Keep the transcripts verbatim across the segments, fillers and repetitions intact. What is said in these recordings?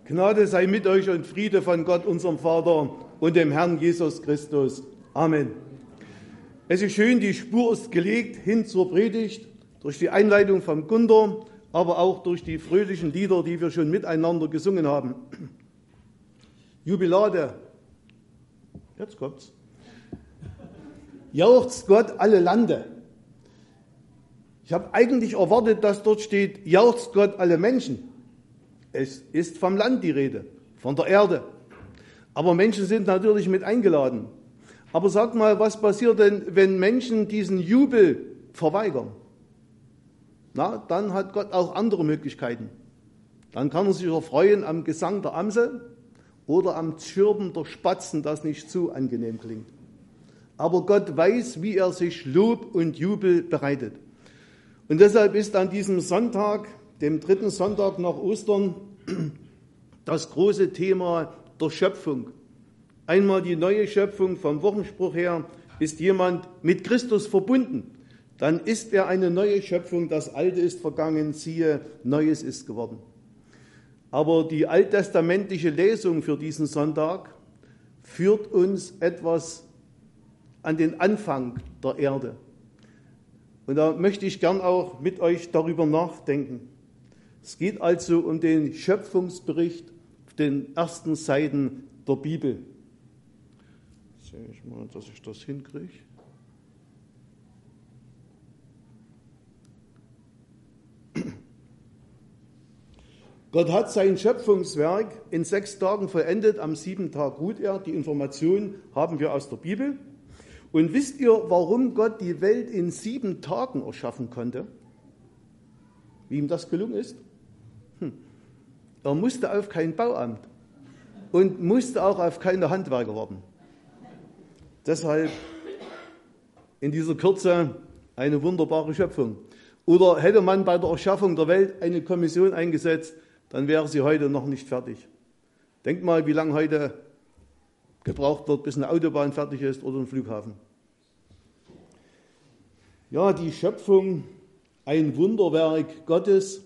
Gnade sei mit euch und Friede von Gott, unserem Vater und dem Herrn Jesus Christus. Amen. Es ist schön, die Spur ist gelegt hin zur Predigt durch die Einleitung vom Gunter, aber auch durch die fröhlichen Lieder, die wir schon miteinander gesungen haben. Jubilate, jetzt kommt's. Jauchzt Gott alle Lande. Ich habe eigentlich erwartet, dass dort steht, jauchzt Gott alle Menschen. Es ist vom Land die Rede, von der Erde. Aber Menschen sind natürlich mit eingeladen. Aber sag mal, was passiert denn, wenn Menschen diesen Jubel verweigern? Na, dann hat Gott auch andere Möglichkeiten. Dann kann er sich erfreuen am Gesang der Amsel oder am Zirpen der Spatzen, das nicht zu angenehm klingt. Aber Gott weiß, wie er sich Lob und Jubel bereitet. Und deshalb ist an diesem Sonntag, dem dritten Sonntag nach Ostern, das große Thema der Schöpfung. Einmal die neue Schöpfung vom Wochenspruch her, ist jemand mit Christus verbunden, dann ist er eine neue Schöpfung, das Alte ist vergangen, siehe, Neues ist geworden. Aber die alttestamentliche Lesung für diesen Sonntag führt uns etwas an den Anfang der Erde. Und da möchte ich gern auch mit euch darüber nachdenken. Es geht also um den Schöpfungsbericht auf den ersten Seiten der Bibel. Sehe ich mal, dass ich das hinkriege. Gott hat sein Schöpfungswerk in sechs Tagen vollendet, am siebten Tag ruht er. Die Information haben wir aus der Bibel. Und wisst ihr, warum Gott die Welt in sieben Tagen erschaffen konnte? Wie ihm das gelungen ist? Hm. Er musste auf kein Bauamt und musste auch auf keine Handwerker warten. Deshalb in dieser Kürze eine wunderbare Schöpfung. Oder hätte man bei der Erschaffung der Welt eine Kommission eingesetzt, dann wäre sie heute noch nicht fertig. Denkt mal, wie lange heute gebraucht wird, bis eine Autobahn fertig ist oder ein Flughafen. Ja, die Schöpfung, ein Wunderwerk Gottes.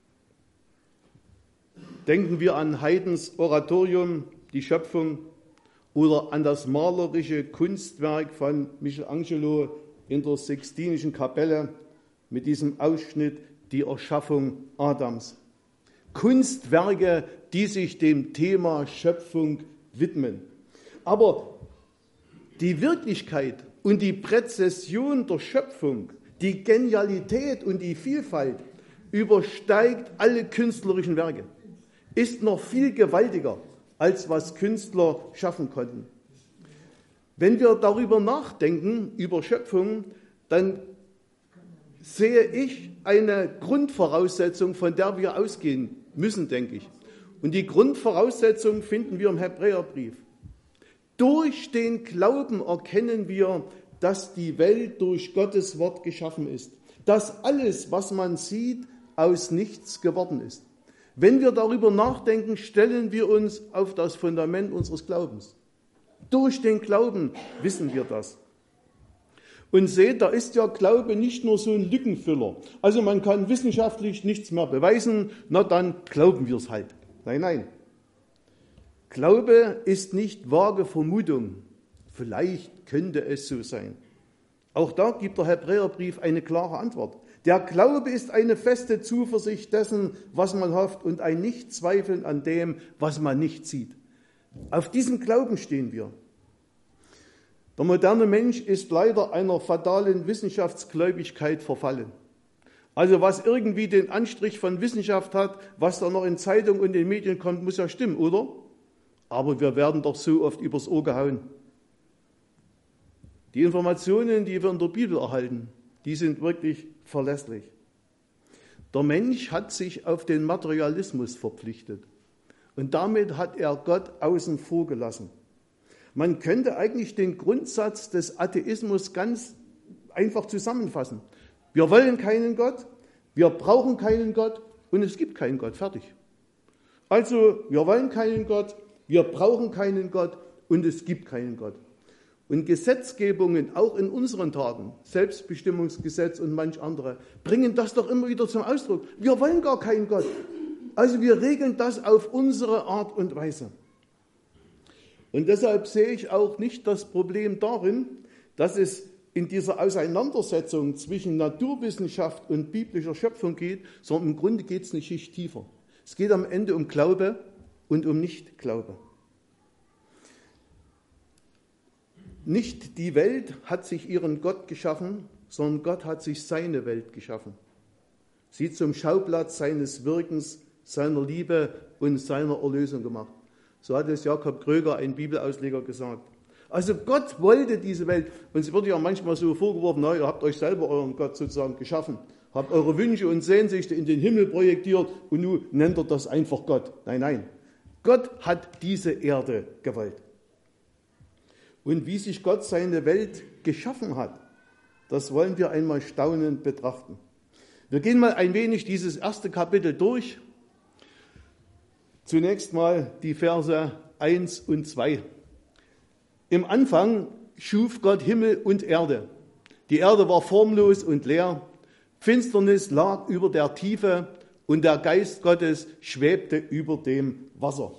Denken wir an Haydns Oratorium, die Schöpfung, oder an das malerische Kunstwerk von Michelangelo in der Sixtinischen Kapelle mit diesem Ausschnitt, die Erschaffung Adams. Kunstwerke, die sich dem Thema Schöpfung widmen. Aber die Wirklichkeit und die Präzision der Schöpfung, die Genialität und die Vielfalt übersteigt alle künstlerischen Werke, ist noch viel gewaltiger, als was Künstler schaffen konnten. Wenn wir darüber nachdenken, über Schöpfung, dann sehe ich eine Grundvoraussetzung, von der wir ausgehen müssen, denke ich. Und die Grundvoraussetzung finden wir im Hebräerbrief. Durch den Glauben erkennen wir, dass die Welt durch Gottes Wort geschaffen ist. Dass alles, was man sieht, aus nichts geworden ist. Wenn wir darüber nachdenken, stellen wir uns auf das Fundament unseres Glaubens. Durch den Glauben wissen wir das. Und seht, da ist ja Glaube nicht nur so ein Lückenfüller. Also man kann wissenschaftlich nichts mehr beweisen, na dann glauben wir es halt. Nein, nein. Glaube ist nicht vage Vermutung. Vielleicht könnte es so sein. Auch da gibt der Hebräerbrief eine klare Antwort. Der Glaube ist eine feste Zuversicht dessen, was man hofft, und ein Nichtzweifeln an dem, was man nicht sieht. Auf diesem Glauben stehen wir. Der moderne Mensch ist leider einer fatalen Wissenschaftsgläubigkeit verfallen. Also was irgendwie den Anstrich von Wissenschaft hat, was da noch in Zeitungen und in Medien kommt, muss ja stimmen, oder? Aber wir werden doch so oft übers Ohr gehauen. Die Informationen, die wir in der Bibel erhalten, die sind wirklich verlässlich. Der Mensch hat sich auf den Materialismus verpflichtet und damit hat er Gott außen vor gelassen. Man könnte eigentlich den Grundsatz des Atheismus ganz einfach zusammenfassen. Wir wollen keinen Gott, wir brauchen keinen Gott und es gibt keinen Gott. Fertig. Also, wir wollen keinen Gott, wir brauchen keinen Gott und es gibt keinen Gott. Und Gesetzgebungen, auch in unseren Tagen, Selbstbestimmungsgesetz und manch andere, bringen das doch immer wieder zum Ausdruck. Wir wollen gar keinen Gott. Also wir regeln das auf unsere Art und Weise. Und deshalb sehe ich auch nicht das Problem darin, dass es in dieser Auseinandersetzung zwischen Naturwissenschaft und biblischer Schöpfung geht, sondern im Grunde geht es eine Schicht tiefer. Es geht am Ende um Glaube und um Nichtglaube. Nicht die Welt hat sich ihren Gott geschaffen, sondern Gott hat sich seine Welt geschaffen. Sie zum Schauplatz seines Wirkens, seiner Liebe und seiner Erlösung gemacht. So hat es Jakob Kröger, ein Bibelausleger, gesagt. Also Gott wollte diese Welt. Und es wird ja manchmal so vorgeworfen, na, ihr habt euch selber euren Gott sozusagen geschaffen, habt eure Wünsche und Sehnsüchte in den Himmel projektiert und nun nennt ihr das einfach Gott. Nein, nein. Gott hat diese Erde gewollt. Und wie sich Gott seine Welt geschaffen hat, das wollen wir einmal staunend betrachten. Wir gehen mal ein wenig dieses erste Kapitel durch. Zunächst mal die Verse eins und zwei. Im Anfang schuf Gott Himmel und Erde. Die Erde war formlos und leer. Finsternis lag über der Tiefe und der Geist Gottes schwebte über dem Wasser.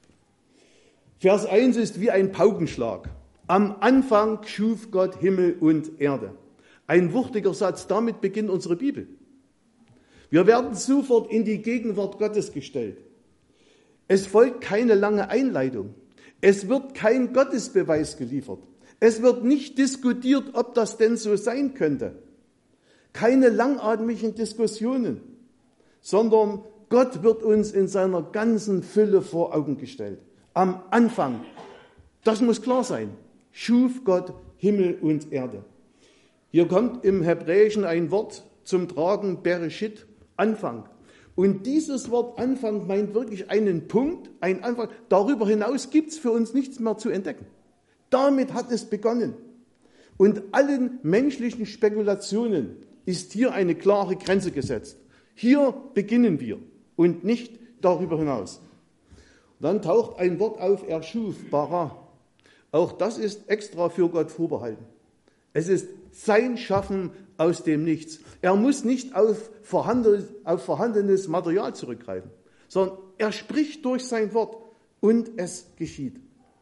Vers eins ist wie ein Paukenschlag. Am Anfang schuf Gott Himmel und Erde. Ein wuchtiger Satz, damit beginnt unsere Bibel. Wir werden sofort in die Gegenwart Gottes gestellt. Es folgt keine lange Einleitung. Es wird kein Gottesbeweis geliefert. Es wird nicht diskutiert, ob das denn so sein könnte. Keine langatmigen Diskussionen, sondern Gott wird uns in seiner ganzen Fülle vor Augen gestellt. Am Anfang, das muss klar sein, schuf Gott Himmel und Erde. Hier kommt im Hebräischen ein Wort zum Tragen, Bereshit, Anfang. Und dieses Wort Anfang meint wirklich einen Punkt, einen Anfang. Darüber hinaus gibt es für uns nichts mehr zu entdecken. Damit hat es begonnen. Und allen menschlichen Spekulationen ist hier eine klare Grenze gesetzt. Hier beginnen wir und nicht darüber hinaus. Dann taucht ein Wort auf, er schuf, bara. Auch das ist extra für Gott vorbehalten. Es ist sein Schaffen aus dem Nichts. Er muss nicht auf vorhandenes, auf vorhandenes Material zurückgreifen, sondern er spricht durch sein Wort und es geschieht.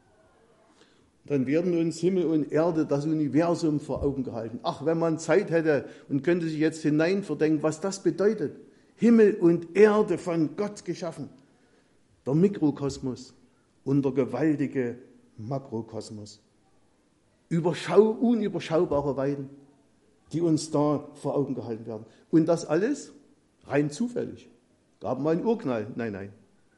Dann werden uns Himmel und Erde, das Universum vor Augen gehalten. Ach, wenn man Zeit hätte und könnte sich jetzt hineinverdenken, was das bedeutet. Himmel und Erde von Gott geschaffen. Der Mikrokosmos und der gewaltige Makrokosmos. Überschau, unüberschaubare Weiden, die uns da vor Augen gehalten werden. Und das alles rein zufällig. Gab mal einen Urknall? Nein, nein.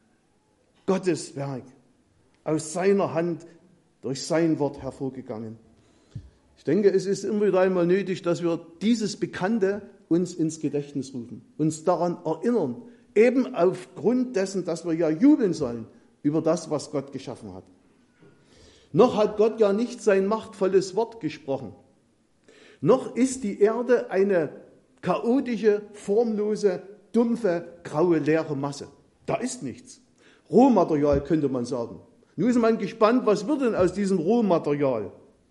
Gottes Werk, aus seiner Hand, durch sein Wort hervorgegangen. Ich denke, es ist immer wieder einmal nötig, dass wir dieses Bekannte uns ins Gedächtnis rufen, uns daran erinnern, eben aufgrund dessen, dass wir ja jubeln sollen über das, was Gott geschaffen hat. Noch hat Gott ja nicht sein machtvolles Wort gesprochen. Noch ist die Erde eine chaotische, formlose, dumpfe, graue, leere Masse. Da ist nichts. Rohmaterial könnte man sagen. Nun ist man gespannt, was wird denn aus diesem Rohmaterial?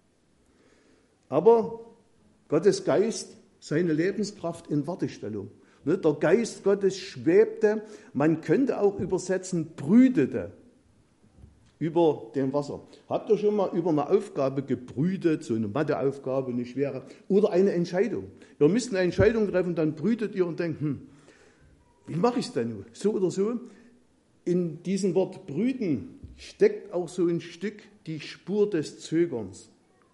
Aber Gottes Geist, seine Lebenskraft in Wartestellung. Der Geist Gottes schwebte, man könnte auch übersetzen, brütete über dem Wasser. Habt ihr schon mal über eine Aufgabe gebrütet, so eine Matheaufgabe, eine schwere, oder eine Entscheidung? Ihr müsst eine Entscheidung treffen, dann brütet ihr und denkt, hm, wie mache ich es denn nun? So oder so? In diesem Wort brüten steckt auch so ein Stück die Spur des Zögerns.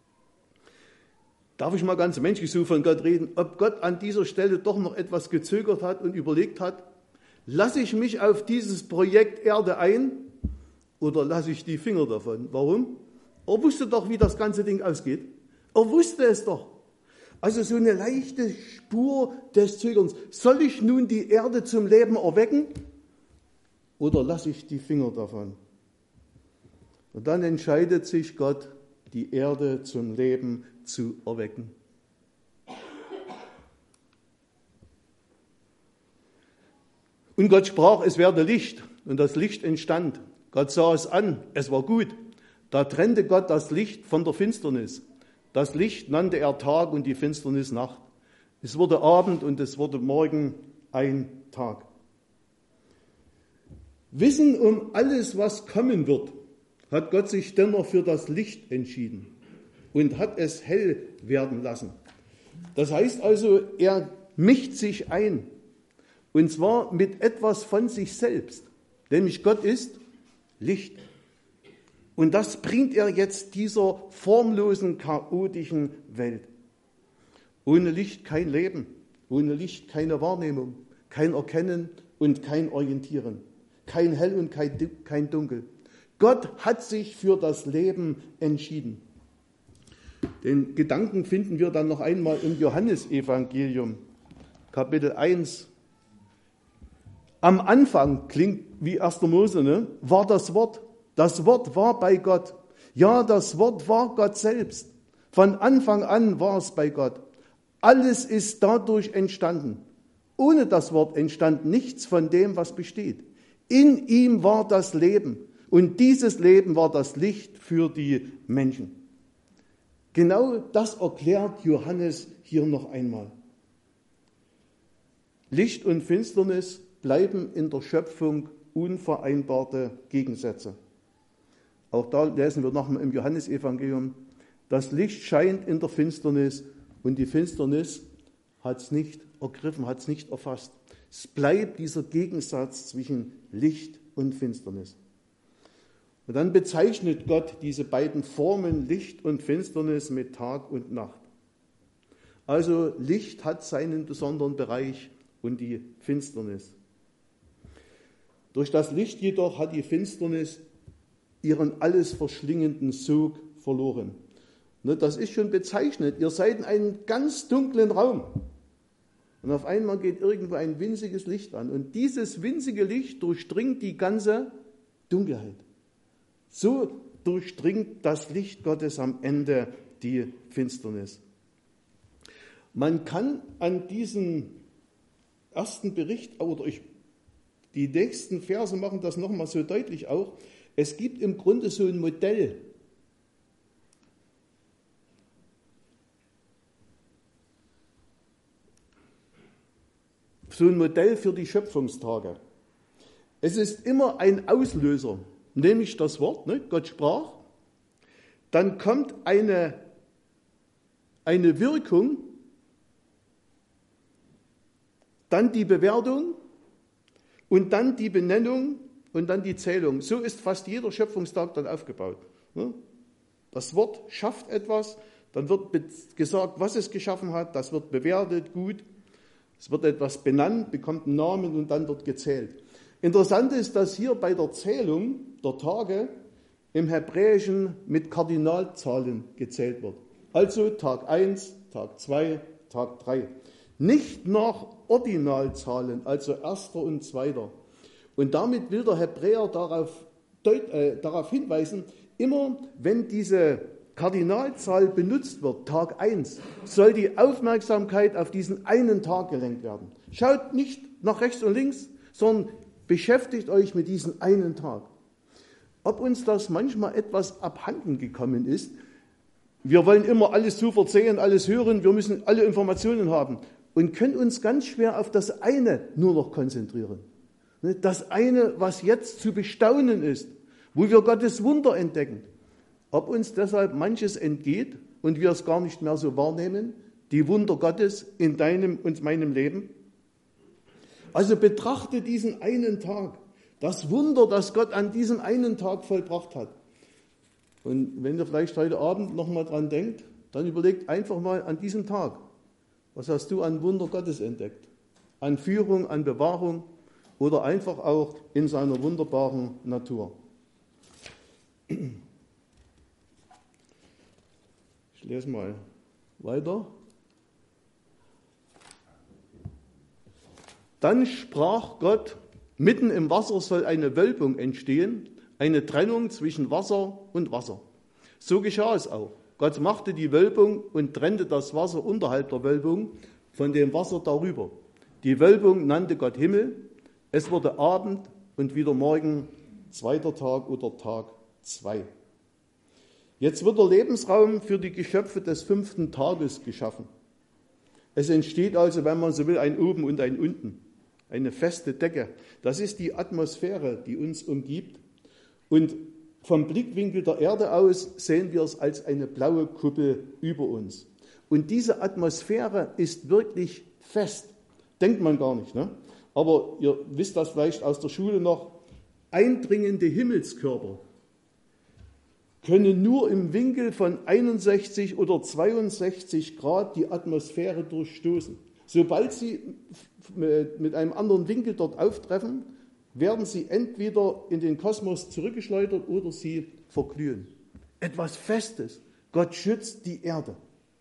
Darf ich mal ganz menschlich so von Gott reden, ob Gott an dieser Stelle doch noch etwas gezögert hat und überlegt hat, lasse ich mich auf dieses Projekt Erde ein oder lasse ich die Finger davon? Warum? Er wusste doch, wie das ganze Ding ausgeht. Er wusste es doch. Also so eine leichte Spur des Zögerns. Soll ich nun die Erde zum Leben erwecken oder lasse ich die Finger davon? Und dann entscheidet sich Gott, die Erde zum Leben zu erwecken. Und Gott sprach, es werde Licht, und das Licht entstand. Gott sah es an, es war gut. Da trennte Gott das Licht von der Finsternis. Das Licht nannte er Tag und die Finsternis Nacht. Es wurde Abend und es wurde Morgen ein Tag. Wissen um alles, was kommen wird, hat Gott sich dennoch für das Licht entschieden und hat es hell werden lassen. Das heißt also, er mischt sich ein, und zwar mit etwas von sich selbst, nämlich Gott ist Licht. Und das bringt er jetzt dieser formlosen, chaotischen Welt. Ohne Licht kein Leben, ohne Licht keine Wahrnehmung, kein Erkennen und kein Orientieren, kein Hell und kein Dunkel. Gott hat sich für das Leben entschieden. Den Gedanken finden wir dann noch einmal im Johannesevangelium, Kapitel eins. Am Anfang, klingt wie erster Mose, ne, war das Wort. Das Wort war bei Gott. Ja, das Wort war Gott selbst. Von Anfang an war es bei Gott. Alles ist dadurch entstanden. Ohne das Wort entstand nichts von dem, was besteht. In ihm war das Leben. Und dieses Leben war das Licht für die Menschen. Genau das erklärt Johannes hier noch einmal. Licht und Finsternis bleiben in der Schöpfung unvereinbarte Gegensätze. Auch da lesen wir nochmal im Johannesevangelium, das Licht scheint in der Finsternis und die Finsternis hat es nicht ergriffen, hat es nicht erfasst. Es bleibt dieser Gegensatz zwischen Licht und Finsternis. Und dann bezeichnet Gott diese beiden Formen Licht und Finsternis mit Tag und Nacht. Also Licht hat seinen besonderen Bereich und die Finsternis. Durch das Licht jedoch hat die Finsternis ihren alles verschlingenden Sog verloren. Das ist schon bezeichnet. Ihr seid in einem ganz dunklen Raum. Und auf einmal geht irgendwo ein winziges Licht an. Und dieses winzige Licht durchdringt die ganze Dunkelheit. So durchdringt das Licht Gottes am Ende die Finsternis. Man kann an diesem ersten Bericht, oder ich, die nächsten Verse machen das nochmal so deutlich auch, es gibt im Grunde so ein Modell. So ein Modell für die Schöpfungstage. Es ist immer ein Auslöser, nämlich das Wort, ne? Gott sprach. Dann kommt eine, eine Wirkung, dann die Bewertung und dann die Benennung und dann die Zählung. So ist fast jeder Schöpfungstag dann aufgebaut. Das Wort schafft etwas, dann wird gesagt, was es geschaffen hat, das wird bewertet, gut. Es wird etwas benannt, bekommt einen Namen und dann wird gezählt. Interessant ist, dass hier bei der Zählung der Tage im Hebräischen mit Kardinalzahlen gezählt wird. Also Tag eins, Tag zwei, Tag drei. Nicht nach Ordinalzahlen, also erster und zweiter. Und damit will der Hebräer darauf, deut, äh, darauf hinweisen, immer wenn diese Kardinalzahl benutzt wird, Tag eins, soll die Aufmerksamkeit auf diesen einen Tag gelenkt werden. Schaut nicht nach rechts und links, sondern beschäftigt euch mit diesem einen Tag. Ob uns das manchmal etwas abhanden gekommen ist, wir wollen immer alles sofort sehen, alles hören, wir müssen alle Informationen haben und können uns ganz schwer auf das eine nur noch konzentrieren. Das eine, was jetzt zu bestaunen ist, wo wir Gottes Wunder entdecken. Ob uns deshalb manches entgeht und wir es gar nicht mehr so wahrnehmen, die Wunder Gottes in deinem und meinem Leben. Also betrachte diesen einen Tag, das Wunder, das Gott an diesem einen Tag vollbracht hat. Und wenn ihr vielleicht heute Abend nochmal dran denkt, dann überlegt einfach mal an diesem Tag, was hast du an Wunder Gottes entdeckt? An Führung, an Bewahrung oder einfach auch in seiner wunderbaren Natur. Ich lese mal weiter. Dann sprach Gott, mitten im Wasser soll eine Wölbung entstehen, eine Trennung zwischen Wasser und Wasser. So geschah es auch. Gott machte die Wölbung und trennte das Wasser unterhalb der Wölbung von dem Wasser darüber. Die Wölbung nannte Gott Himmel. Es wurde Abend und wieder Morgen, zweiter Tag oder Tag zwei. Jetzt wird der Lebensraum für die Geschöpfe des fünften Tages geschaffen. Es entsteht also, wenn man so will, ein Oben und ein Unten. eine feste Decke. Das ist die Atmosphäre, die uns umgibt. Und vom Blickwinkel der Erde aus sehen wir es als eine blaue Kuppel über uns. Und diese Atmosphäre ist wirklich fest. Denkt man gar nicht, ne? Aber ihr wisst das vielleicht aus der Schule noch. Eindringende Himmelskörper können nur im Winkel von einundsechzig oder zweiundsechzig Grad die Atmosphäre durchstoßen. Sobald sie mit einem anderen Winkel dort auftreffen, werden sie entweder in den Kosmos zurückgeschleudert oder sie verglühen. Etwas Festes. Gott schützt die Erde.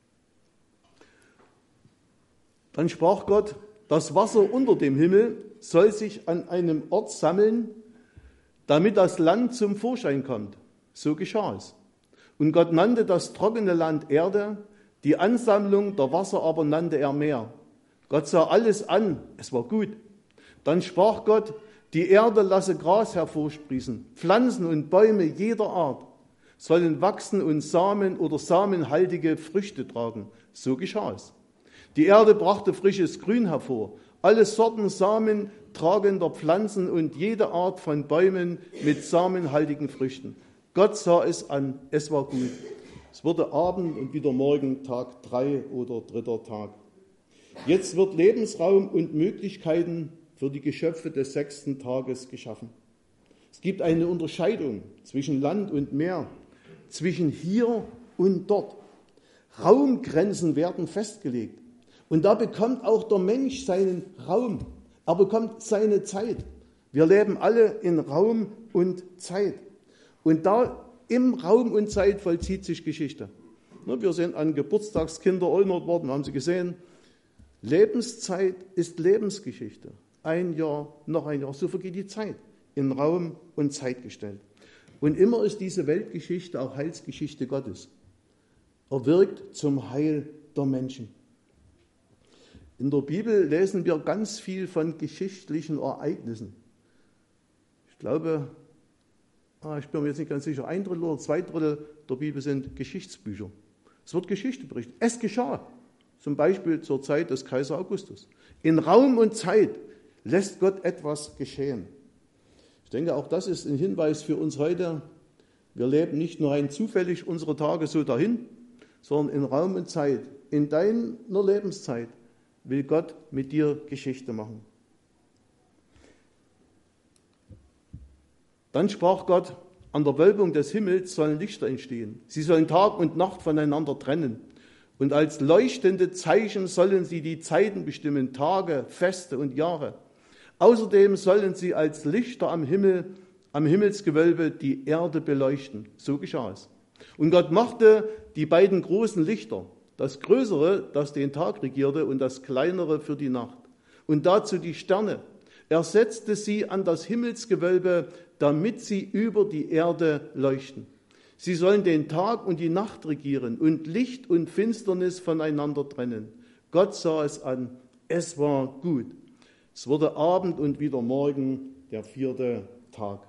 Dann sprach Gott, das Wasser unter dem Himmel soll sich an einem Ort sammeln, damit das Land zum Vorschein kommt. So geschah es. Und Gott nannte das trockene Land Erde, die Ansammlung der Wasser aber nannte er Meer. Gott sah alles an, es war gut. Dann sprach Gott, die Erde lasse Gras hervorsprießen, Pflanzen und Bäume jeder Art sollen wachsen und Samen oder samenhaltige Früchte tragen. So geschah es. Die Erde brachte frisches Grün hervor, alle Sorten Samen tragender Pflanzen und jede Art von Bäumen mit samenhaltigen Früchten. Gott sah es an, es war gut. Es wurde Abend und wieder Morgen, Tag drei oder dritter Tag. Jetzt wird Lebensraum und Möglichkeiten für die Geschöpfe des sechsten Tages geschaffen. Es gibt eine Unterscheidung zwischen Land und Meer, zwischen hier und dort. Raumgrenzen werden festgelegt. Und da bekommt auch der Mensch seinen Raum. Er bekommt seine Zeit. Wir leben alle in Raum und Zeit. Und da im Raum und Zeit vollzieht sich Geschichte. Wir sind an Geburtstagskinder erinnert worden, haben Sie gesehen. Lebenszeit ist Lebensgeschichte. Ein Jahr, noch ein Jahr, so vergeht die Zeit. In Raum und Zeit gestellt. Und immer ist diese Weltgeschichte auch Heilsgeschichte Gottes. Er wirkt zum Heil der Menschen. In der Bibel lesen wir ganz viel von geschichtlichen Ereignissen. Ich glaube, ich bin mir jetzt nicht ganz sicher, ein Drittel oder zwei Drittel der Bibel sind Geschichtsbücher. Es wird Geschichte berichtet. Es geschah, zum Beispiel zur Zeit des Kaiser Augustus. In Raum und Zeit lässt Gott etwas geschehen. Ich denke, auch das ist ein Hinweis für uns heute. Wir leben nicht nur rein zufällig unsere Tage so dahin, sondern in Raum und Zeit, in deiner Lebenszeit, will Gott mit dir Geschichte machen. Dann sprach Gott, an der Wölbung des Himmels sollen Lichter entstehen. Sie sollen Tag und Nacht voneinander trennen. Und als leuchtende Zeichen sollen sie die Zeiten bestimmen, Tage, Feste und Jahre. Außerdem sollen sie als Lichter am Himmel, am Himmelsgewölbe die Erde beleuchten. So geschah es. Und Gott machte die beiden großen Lichter, das Größere, das den Tag regierte, und das Kleinere für die Nacht. Und dazu die Sterne. Er setzte sie an das Himmelsgewölbe, damit sie über die Erde leuchten. Sie sollen den Tag und die Nacht regieren und Licht und Finsternis voneinander trennen. Gott sah es an, es war gut. Es wurde Abend und wieder Morgen, der vierte Tag.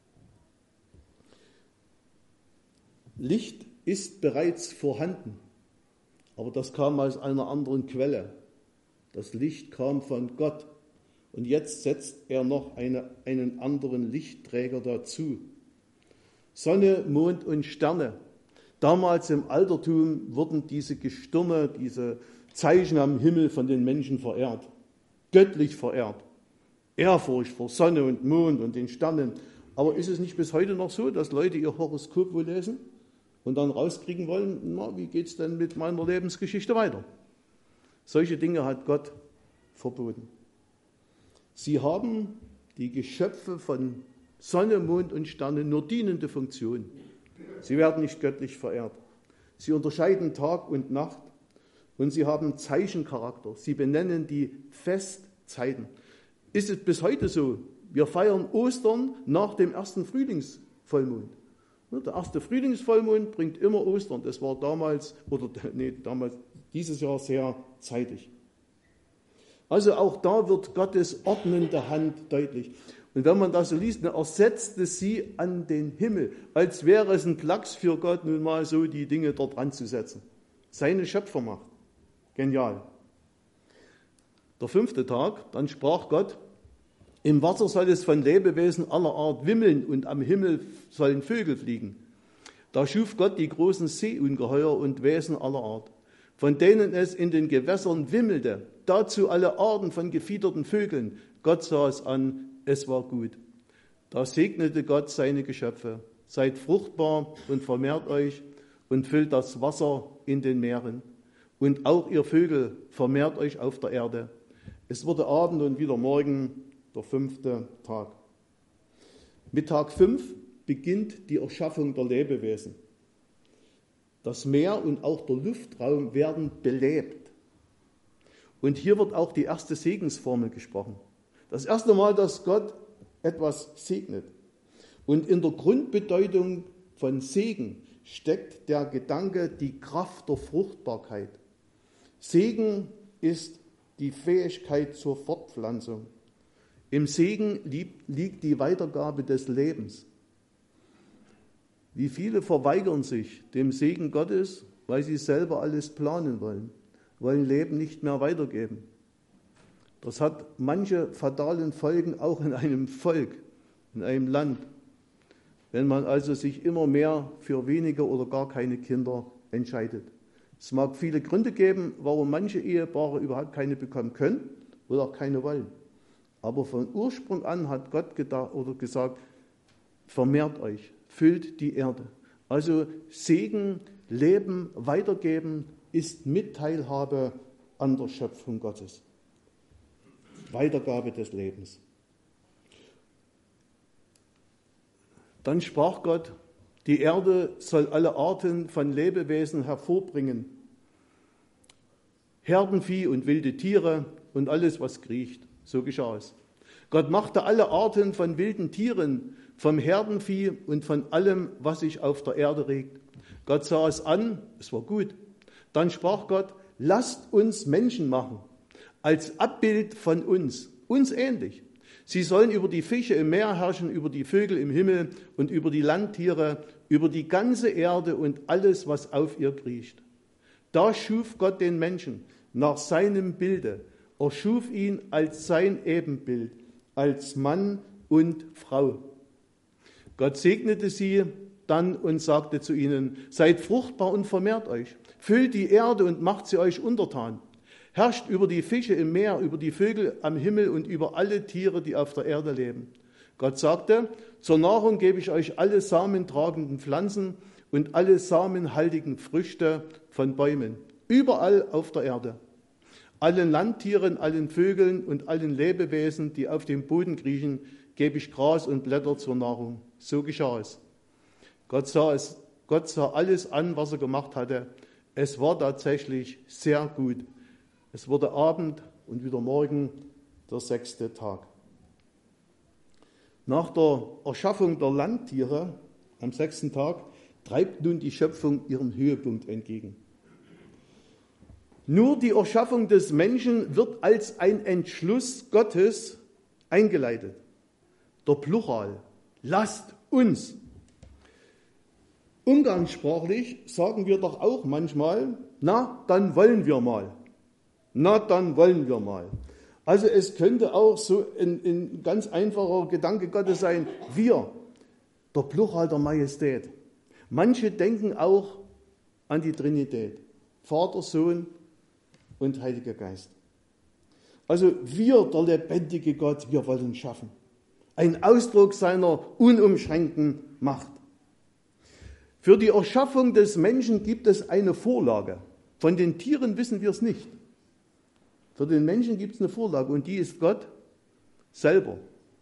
Licht ist bereits vorhanden, aber das kam aus einer anderen Quelle. Das Licht kam von Gott und jetzt setzt er noch eine, einen anderen Lichtträger dazu. Sonne, Mond und Sterne. Damals im Altertum wurden diese Gestirne, diese Zeichen am Himmel von den Menschen verehrt, göttlich verehrt. Ehrfurcht vor Sonne und Mond und den Sternen. Aber ist es nicht bis heute noch so, dass Leute ihr Horoskop wohl lesen und dann rauskriegen wollen, na, wie geht es denn mit meiner Lebensgeschichte weiter? Solche Dinge hat Gott verboten. Sie haben die Geschöpfe von Sonne, Mond und Sterne nur dienende Funktion. Sie werden nicht göttlich verehrt. Sie unterscheiden Tag und Nacht und sie haben Zeichencharakter. Sie benennen die Festzeiten. Ist es bis heute so? Wir feiern Ostern nach dem ersten Frühlingsvollmond. Der erste Frühlingsvollmond bringt immer Ostern. Das war damals, oder nee, damals, dieses Jahr sehr zeitig. Also auch da wird Gottes ordnende Hand deutlich. Und wenn man das so liest, er setzte sie an den Himmel, als wäre es ein Klacks für Gott, nun mal so die Dinge dort anzusetzen. Seine Schöpfermacht. Genial. Der fünfte Tag, dann sprach Gott, Im Wasser soll es von Lebewesen aller Art wimmeln und am Himmel sollen Vögel fliegen. Da schuf Gott die großen Seeungeheuer und Wesen aller Art, von denen es in den Gewässern wimmelte, dazu alle Arten von gefiederten Vögeln. Gott sah es an, es war gut. Da segnete Gott seine Geschöpfe. Seid fruchtbar und vermehrt euch und füllt das Wasser in den Meeren. Und auch ihr Vögel, vermehrt euch auf der Erde. Es wurde Abend und wieder Morgen, der fünfte Tag. Mit Tag fünf beginnt die Erschaffung der Lebewesen. Das Meer und auch der Luftraum werden belebt. Und hier wird auch die erste Segensformel gesprochen. Das erste Mal, dass Gott etwas segnet. Und in der Grundbedeutung von Segen steckt der Gedanke, die Kraft der Fruchtbarkeit. Segen ist die Fähigkeit zur Fortpflanzung. Im Segen liegt die Weitergabe des Lebens. Wie viele verweigern sich dem Segen Gottes, weil sie selber alles planen wollen, wollen Leben nicht mehr weitergeben. Das hat manche fatalen Folgen auch in einem Volk, in einem Land, wenn man also sich immer mehr für wenige oder gar keine Kinder entscheidet. Es mag viele Gründe geben, warum manche Ehepaare überhaupt keine bekommen können oder auch keine wollen. Aber von Ursprung an hat Gott gedacht oder gesagt, vermehrt euch, füllt die Erde. Also Segen, Leben, weitergeben ist Mitteilhabe an der Schöpfung Gottes. Weitergabe des Lebens. Dann sprach Gott, die Erde soll alle Arten von Lebewesen hervorbringen. Herdenvieh und wilde Tiere und alles, was kriecht. So geschah es. Gott machte alle Arten von wilden Tieren, vom Herdenvieh und von allem, was sich auf der Erde regt. Gott sah es an, es war gut. Dann sprach Gott, lasst uns Menschen machen, als Abbild von uns, uns ähnlich. Sie sollen über die Fische im Meer herrschen, über die Vögel im Himmel und über die Landtiere, über die ganze Erde und alles, was auf ihr kriecht. Da schuf Gott den Menschen nach seinem Bilde. Er schuf ihn als sein Ebenbild, als Mann und Frau. Gott segnete sie dann und sagte zu ihnen, seid fruchtbar und vermehrt euch, füllt die Erde und macht sie euch untertan. Herrscht über die Fische im Meer, über die Vögel am Himmel und über alle Tiere, die auf der Erde leben. Gott sagte, zur Nahrung gebe ich euch alle samentragenden Pflanzen und alle samenhaltigen Früchte von Bäumen, überall auf der Erde. Allen Landtieren, allen Vögeln und allen Lebewesen, die auf dem Boden kriechen, gebe ich Gras und Blätter zur Nahrung. So geschah es. Gott sah es, Gott sah alles an, was er gemacht hatte. Es war tatsächlich sehr gut. Es wurde Abend und wieder Morgen, der sechste Tag. Nach der Erschaffung der Landtiere am sechsten Tag treibt nun die Schöpfung ihrem Höhepunkt entgegen. Nur die Erschaffung des Menschen wird als ein Entschluss Gottes eingeleitet. Der Plural, lasst uns. Umgangssprachlich sagen wir doch auch manchmal, na, dann wollen wir mal. Na, dann wollen wir mal. Also es könnte auch so ein, ein ganz einfacher Gedanke Gottes sein, wir, der Plural der Majestät. Manche denken auch an die Trinität, Vater, Sohn und Heiliger Geist. Also wir, der lebendige Gott, wir wollen schaffen. Ein Ausdruck seiner unumschränkten Macht. Für die Erschaffung des Menschen gibt es eine Vorlage. Von den Tieren wissen wir es nicht. Für den Menschen gibt es eine Vorlage und die ist Gott selber.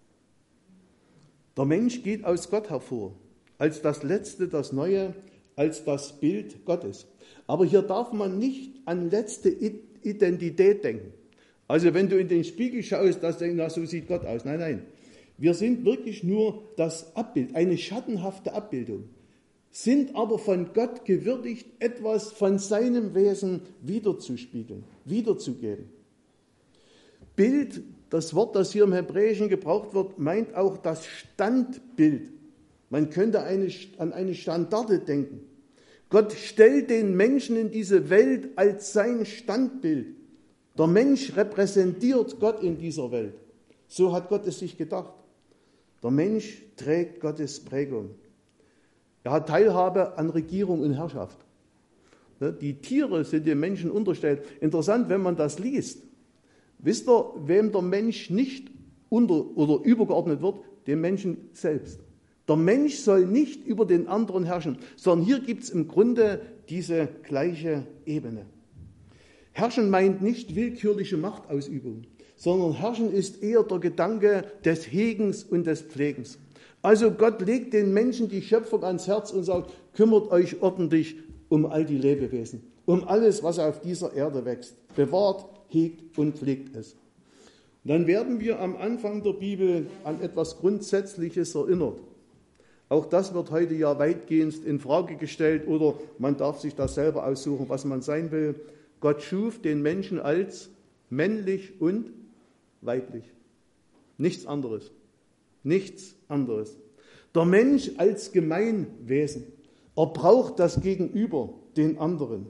Der Mensch geht aus Gott hervor, als das Letzte, das Neue, als das Bild Gottes. Aber hier darf man nicht an letzte Identität denken. Also wenn du in den Spiegel schaust, das denkst, na, so sieht Gott aus. Nein, nein. Wir sind wirklich nur das Abbild, eine schattenhafte Abbildung, sind aber von Gott gewürdigt, etwas von seinem Wesen wiederzuspiegeln, wiederzugeben. Bild, das Wort, das hier im Hebräischen gebraucht wird, meint auch das Standbild. Man könnte eine, an eine Standarte denken. Gott stellt den Menschen in diese Welt als sein Standbild. Der Mensch repräsentiert Gott in dieser Welt. So hat Gott es sich gedacht. Der Mensch trägt Gottes Prägung. Er hat Teilhabe an Regierung und Herrschaft. Die Tiere sind dem Menschen unterstellt. Interessant, wenn man das liest. Wisst ihr, wem der Mensch nicht unter oder übergeordnet wird? Dem Menschen selbst. Der Mensch soll nicht über den anderen herrschen, sondern hier gibt es im Grunde diese gleiche Ebene. Herrschen meint nicht willkürliche Machtausübung, sondern Herrschen ist eher der Gedanke des Hegens und des Pflegens. Also Gott legt den Menschen die Schöpfung ans Herz und sagt, kümmert euch ordentlich um all die Lebewesen, um alles, was auf dieser Erde wächst. Bewahrt, hegt und pflegt es. Und dann werden wir am Anfang der Bibel an etwas Grundsätzliches erinnert. Auch das wird heute ja weitgehend in Frage gestellt oder man darf sich das selber aussuchen, was man sein will. Gott schuf den Menschen als männlich und weiblich. Nichts anderes. Nichts anderes. Der Mensch als Gemeinwesen. Er braucht das Gegenüber, den anderen.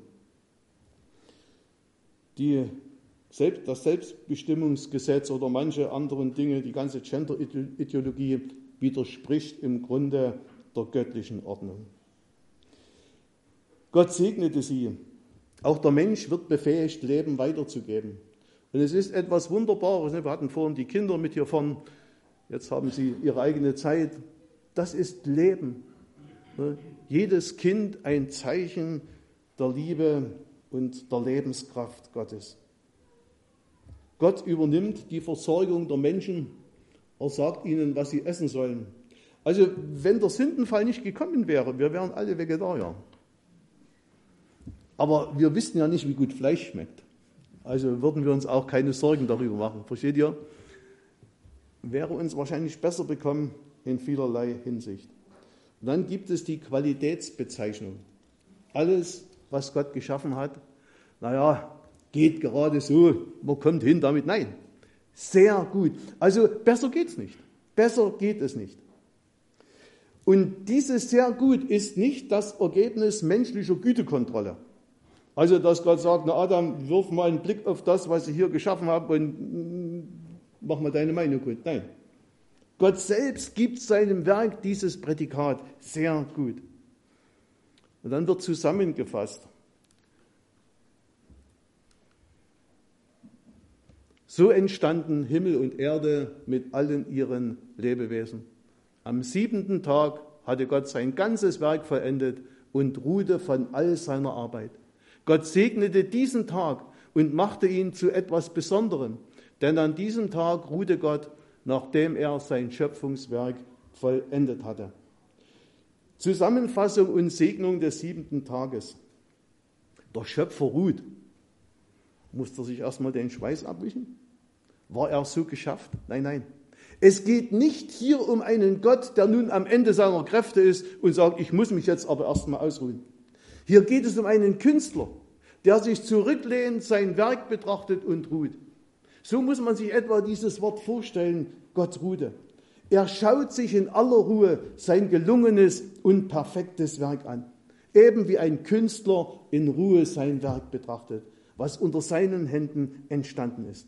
Die, das Selbstbestimmungsgesetz oder manche anderen Dinge, die ganze Gender-Ideologie widerspricht im Grunde der göttlichen Ordnung. Gott segnete sie. Auch der Mensch wird befähigt, Leben weiterzugeben. Und es ist etwas Wunderbares. Wir hatten vorhin die Kinder mit hier vorn. Jetzt haben sie ihre eigene Zeit. Das ist Leben. Jedes Kind ein Zeichen der Liebe und der Lebenskraft Gottes. Gott übernimmt die Versorgung der Menschen. Er sagt ihnen, was sie essen sollen. Also wenn der Sündenfall nicht gekommen wäre, wir wären alle Vegetarier. Aber wir wissen ja nicht, wie gut Fleisch schmeckt. Also würden wir uns auch keine Sorgen darüber machen. Versteht ihr? Wäre uns wahrscheinlich besser bekommen in vielerlei Hinsicht. Und dann gibt es die Qualitätsbezeichnung. Alles, was Gott geschaffen hat, naja, geht gerade so, man kommt hin damit. Nein, sehr gut. Also besser geht es nicht. Besser geht es nicht. Und dieses sehr gut ist nicht das Ergebnis menschlicher Gütekontrolle. Also, dass Gott sagt, na Adam, wirf mal einen Blick auf das, was ich hier geschaffen habe und mach mal deine Meinung gut. Nein. Gott selbst gibt seinem Werk dieses Prädikat sehr gut. Und dann wird zusammengefasst. So entstanden Himmel und Erde mit allen ihren Lebewesen. Am siebenten Tag hatte Gott sein ganzes Werk vollendet und ruhte von all seiner Arbeit. Gott segnete diesen Tag und machte ihn zu etwas Besonderem, denn an diesem Tag ruhte Gott, nachdem er sein Schöpfungswerk vollendet hatte. Zusammenfassung und Segnung des siebten Tages. Der Schöpfer ruht. Musste er sich erstmal den Schweiß abwischen? War er so geschafft? Nein, nein. Es geht nicht hier um einen Gott, der nun am Ende seiner Kräfte ist und sagt, ich muss mich jetzt aber erstmal ausruhen. Hier geht es um einen Künstler, der sich zurücklehnt, sein Werk betrachtet und ruht. So muss man sich etwa dieses Wort vorstellen, Gott ruhte. Er schaut sich in aller Ruhe sein gelungenes und perfektes Werk an. Eben wie ein Künstler in Ruhe sein Werk betrachtet, was unter seinen Händen entstanden ist.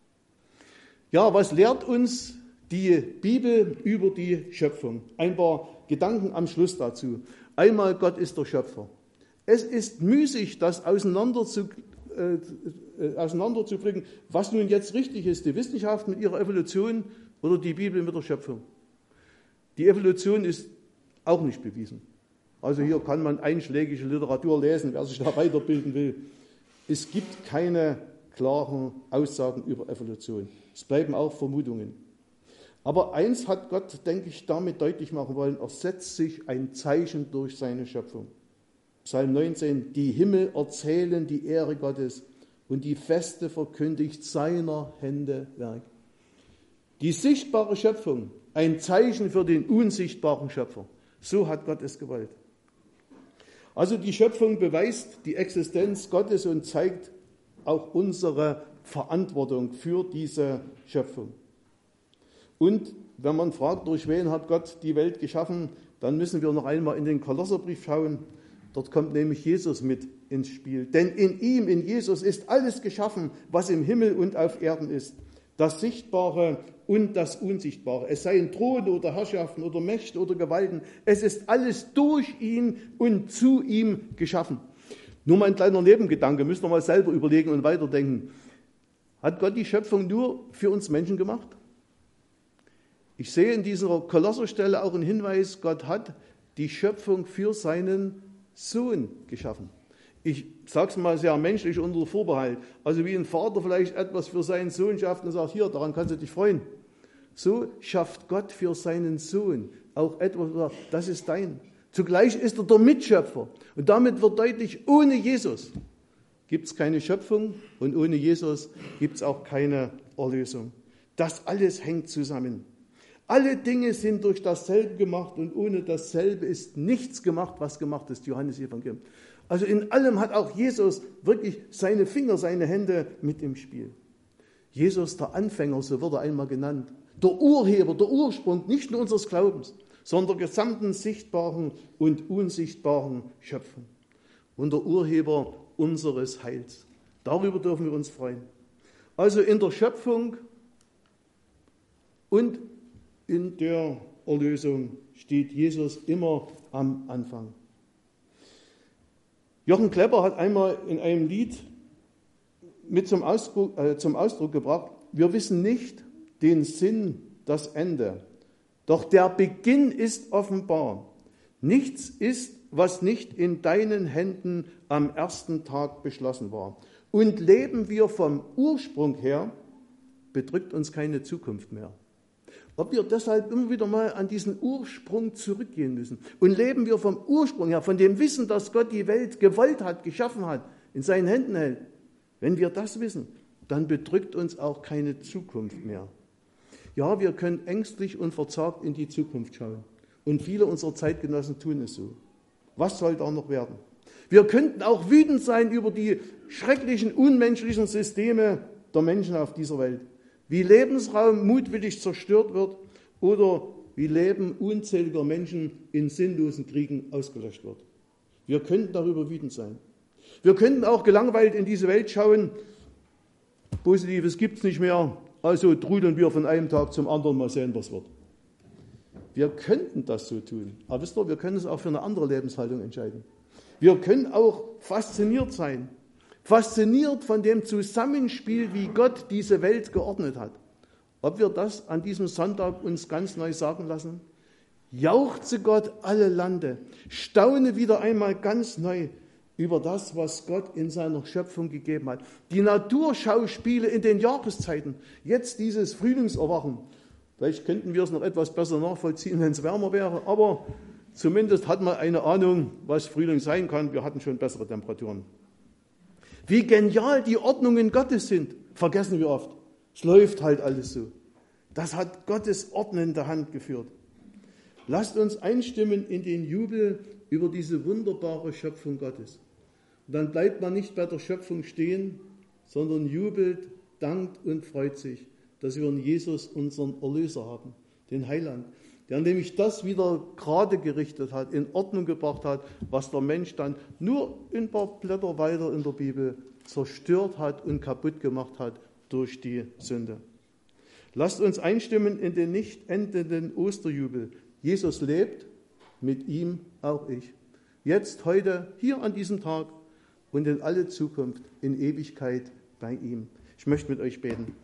Ja, was lehrt uns die Bibel über die Schöpfung? Ein paar Gedanken am Schluss dazu. Einmal, Gott ist der Schöpfer. Es ist müßig, das auseinander zu, äh, auseinanderzupflücken, was nun jetzt richtig ist, die Wissenschaft mit ihrer Evolution oder die Bibel mit der Schöpfung. Die Evolution ist auch nicht bewiesen. Also hier kann man einschlägige Literatur lesen, wer sich da weiterbilden will. Es gibt keine klaren Aussagen über Evolution. Es bleiben auch Vermutungen. Aber eins hat Gott, denke ich, damit deutlich machen wollen, er setzt sich ein Zeichen durch seine Schöpfung. Psalm neunzehn, die Himmel erzählen die Ehre Gottes und die Feste verkündigt seiner Hände Werk. Die sichtbare Schöpfung, ein Zeichen für den unsichtbaren Schöpfer. So hat Gott es gewollt. Also die Schöpfung beweist die Existenz Gottes und zeigt auch unsere Verantwortung für diese Schöpfung. Und wenn man fragt, durch wen hat Gott die Welt geschaffen, dann müssen wir noch einmal in den Kolosserbrief schauen. Dort kommt nämlich Jesus mit ins Spiel. Denn in ihm, in Jesus, ist alles geschaffen, was im Himmel und auf Erden ist. das Sichtbare und das Unsichtbare. Es seien Throne oder Herrschaften oder Mächte oder Gewalten. Es ist alles durch ihn und zu ihm geschaffen. Nur mal ein kleiner Nebengedanke, müssen wir mal selber überlegen und weiterdenken. Hat Gott die Schöpfung nur für uns Menschen gemacht? Ich sehe in dieser Kolosserstelle auch einen Hinweis, Gott hat die Schöpfung für seinen Sohn geschaffen. Ich sage es mal sehr menschlich unter Vorbehalt. Also wie ein Vater vielleicht etwas für seinen Sohn schafft und sagt, hier, daran kannst du dich freuen. So schafft Gott für seinen Sohn auch etwas, das ist dein. Zugleich ist er der Mitschöpfer. Und damit wird deutlich, ohne Jesus gibt es keine Schöpfung und ohne Jesus gibt es auch keine Erlösung. Das alles hängt zusammen. Alle Dinge sind durch dasselbe gemacht und ohne dasselbe ist nichts gemacht, was gemacht ist. Johannes Evangelium. Also in allem hat auch Jesus wirklich seine Finger, seine Hände mit im Spiel. Jesus, der Anfänger, so wird er einmal genannt. Der Urheber, der Ursprung, nicht nur unseres Glaubens, sondern der gesamten sichtbaren und unsichtbaren Schöpfung. Und der Urheber unseres Heils. Darüber dürfen wir uns freuen. Also in der Schöpfung und in der Erlösung steht Jesus immer am Anfang. Jochen Klepper hat einmal in einem Lied mit zum Ausdruck, äh, zum Ausdruck gebracht, wir wissen nicht den Sinn, das Ende, doch der Beginn ist offenbar. Nichts ist, was nicht in deinen Händen am ersten Tag beschlossen war. Und leben wir vom Ursprung her, bedrückt uns keine Zukunft mehr. Ob wir deshalb immer wieder mal an diesen Ursprung zurückgehen müssen. Und leben wir vom Ursprung her, von dem Wissen, dass Gott die Welt gewollt hat, geschaffen hat, in seinen Händen hält. Wenn wir das wissen, dann bedrückt uns auch keine Zukunft mehr. Ja, wir können ängstlich und verzagt in die Zukunft schauen. Und viele unserer Zeitgenossen tun es so. Was soll da noch werden? Wir könnten auch wütend sein über die schrecklichen, unmenschlichen Systeme der Menschen auf dieser Welt. Wie Lebensraum mutwillig zerstört wird oder wie Leben unzähliger Menschen in sinnlosen Kriegen ausgelöscht wird. Wir könnten darüber wütend sein. Wir könnten auch gelangweilt in diese Welt schauen. Positives gibt es nicht mehr, also trudeln wir von einem Tag zum anderen, mal sehen, was wird. Wir könnten das so tun, aber wisst ihr, wir können es auch für eine andere Lebenshaltung entscheiden. Wir können auch fasziniert sein. Fasziniert von dem Zusammenspiel, wie Gott diese Welt geordnet hat. Ob wir das an diesem Sonntag uns ganz neu sagen lassen? Jauchze Gott alle Lande, staune wieder einmal ganz neu über das, was Gott in seiner Schöpfung gegeben hat. Die Naturschauspiele in den Jahreszeiten, jetzt dieses Frühlingserwachen. Vielleicht könnten wir es noch etwas besser nachvollziehen, wenn es wärmer wäre, aber zumindest hat man eine Ahnung, was Frühling sein kann. Wir hatten schon bessere Temperaturen. Wie genial die Ordnungen Gottes sind, vergessen wir oft. Es läuft halt alles so. Das hat Gottes ordnende Hand geführt. Lasst uns einstimmen in den Jubel über diese wunderbare Schöpfung Gottes. Und dann bleibt man nicht bei der Schöpfung stehen, sondern jubelt, dankt und freut sich, dass wir in Jesus unseren Erlöser haben, den Heiland, der nämlich das wieder gerade gerichtet hat, in Ordnung gebracht hat, was der Mensch dann nur ein paar Blätter weiter in der Bibel zerstört hat und kaputt gemacht hat durch die Sünde. Lasst uns einstimmen in den nicht endenden Osterjubel. Jesus lebt, mit ihm auch ich. Jetzt, heute, hier an diesem Tag und in alle Zukunft, in Ewigkeit bei ihm. Ich möchte mit euch beten.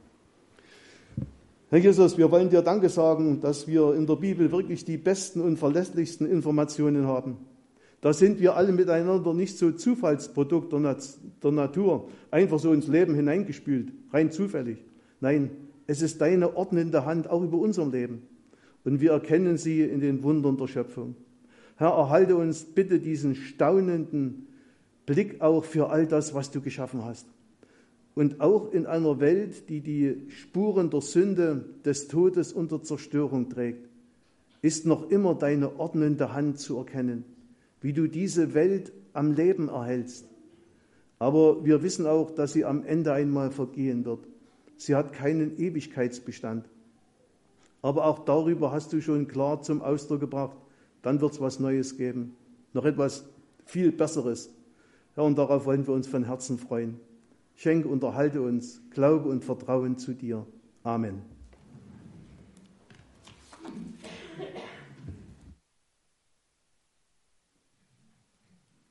Herr Jesus, wir wollen dir Danke sagen, dass wir in der Bibel wirklich die besten und verlässlichsten Informationen haben. Da sind wir alle miteinander nicht so Zufallsprodukt der Natur, einfach so ins Leben hineingespült, rein zufällig. Nein, es ist deine ordnende Hand auch über unserem Leben. Und wir erkennen sie in den Wundern der Schöpfung. Herr, erhalte uns bitte diesen staunenden Blick auch für all das, was du geschaffen hast. Und auch in einer Welt, die die Spuren der Sünde, des Todes und der Zerstörung trägt, ist noch immer deine ordnende Hand zu erkennen, wie du diese Welt am Leben erhältst. Aber wir wissen auch, dass sie am Ende einmal vergehen wird. Sie hat keinen Ewigkeitsbestand. Aber auch darüber hast du schon klar zum Ausdruck gebracht, dann wird es was Neues geben, noch etwas viel Besseres. Ja, und darauf wollen wir uns von Herzen freuen. Schenke, unterhalte uns Glaube und Vertrauen zu dir. Amen.